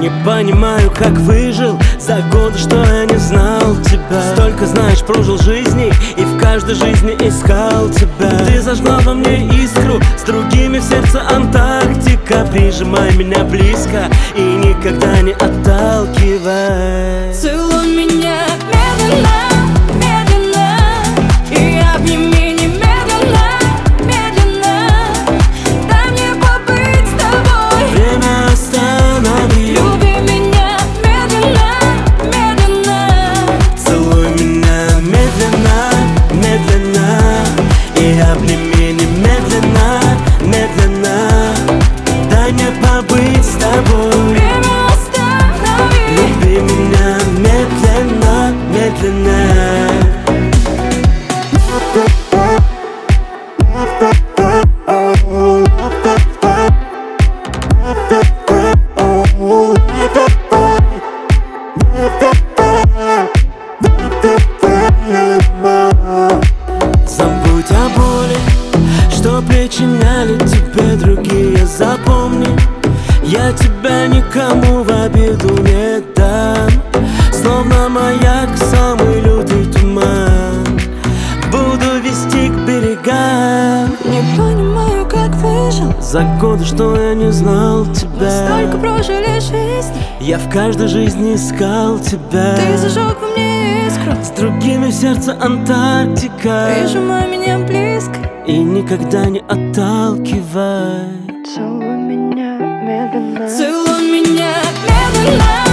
Не понимаю, как выжил за годы, что я не знал тебя. Столько, знаешь, прожил жизней и в каждой жизни искал тебя. Ты зажгла во мне искру, с другими в сердце Антарктика. Прижимай меня близко и никогда не отталкивай. Целуй меня медленно, медленно, и обними немедленно, медленно. Дай мне побыть с тобой, Время останови. люби меня медленно, медленно. Целуй меня медленно, медленно, и обними немедленно, медленно. Дай мне побыть с тобой, Время останови. люби меня медленно, медленно. Забудь о боли, что причиняли тебе другие. Запомни, я тебя никому в обиду не дам. Словно маяк, самый лютый туман, буду вести к берегам. Не понимаю, как выжил, За годы, что я не знал тебя. столько прожили жизни. Я в каждой жизни искал тебя. Ты зажег во мне искру, С другими в сердце Антарктика. прижимай меня близко. И никогда не отталкивай. Целуй меня медленно, целуй меня медленно.